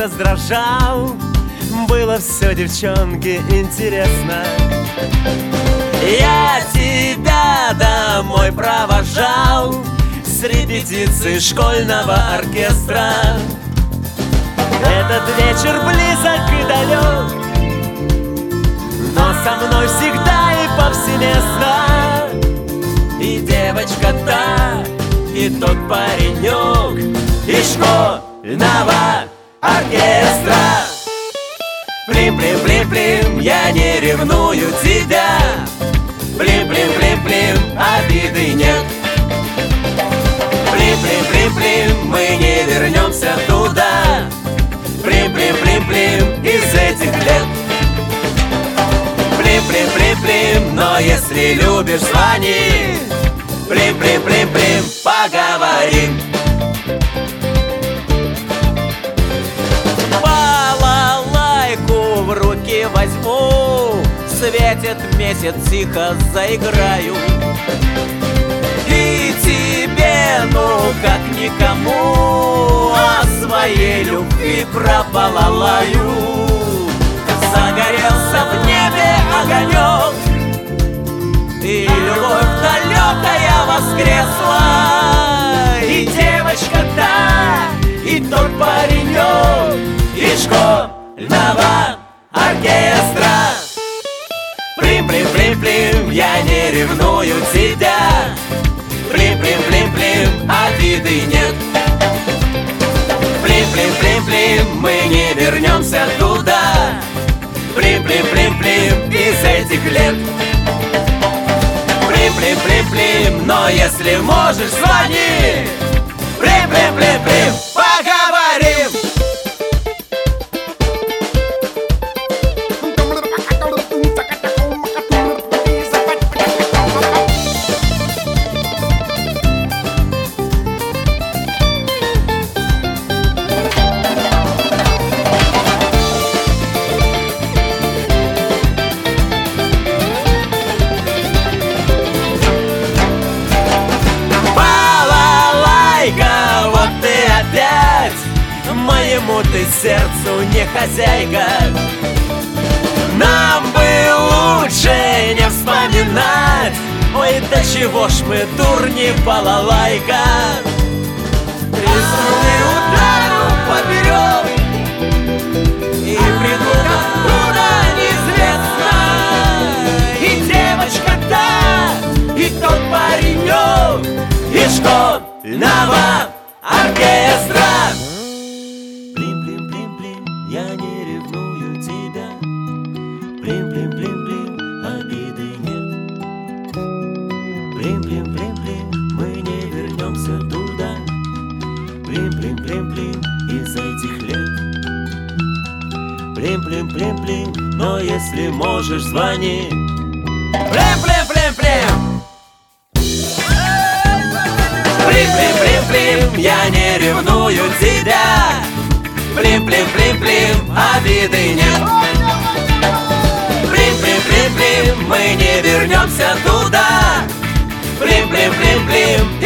как-то сдрожал. Было все, девчонке, интересно. Я тебя домой провожал с репетиции школьного оркестра. Этот вечер близок и далек, но со мной всегда и повсеместно. И девочка та, и тот паренек из школьного оркестра. Плим-плим-плим-плим, я не ревную тебя. Плим-плим-плим-плим, обиды нет. Плим-плим-плим-плим, мы не вернемся туда. Плим-плим-плим-плим, из этих лет. Плим-плим-плим-плим, но если любишь, звони. Плим-плим-плим-плим, поговорим. Балалайку в руки возьму, светит месяц, тихо заиграю. И тебе, ну как никому, о своей любви пробалалаю. Загорелся в небе огонек, и любовь далекая воскресла. И девочка та, и тот паренек из школьного оркестра. Плим-плим-плим-плим, я не ревную тебя. Плим-плим-плим-плим, обиды нет. Плим-плим-плим-плим, мы не вернемся туда. Плим-плим-плим-плим, из этих лет. Плим-плим-плим-плим, но если можешь, звони. Плим-плим-плим-плим, поговорим. Моему ты сердцу не хозяйка. Нам бы лучше не вспоминать. Ой, до чего ж мы дурни, балалайка. Треснули удару поперек, и придут откуда неизвестно. И девочка та, и тот паренек из школьного оркестра. Я не ревную тебя. Плим-плим-плим-плим, обиды нет. Плим-плим-плим-плим, мы не вернемся туда. Плим-плим-плим-плим, из этих лет. Плим-плим-плим-плим, но если можешь, звони. Плим-плим-плим-плим. Плим-плим-плим-плим, я не ревную тебя. Плим-плим-плим-плим, обиды нет. Плим-плим-плим-плим, мы не вернемся туда. Плим-плим-плим-плим,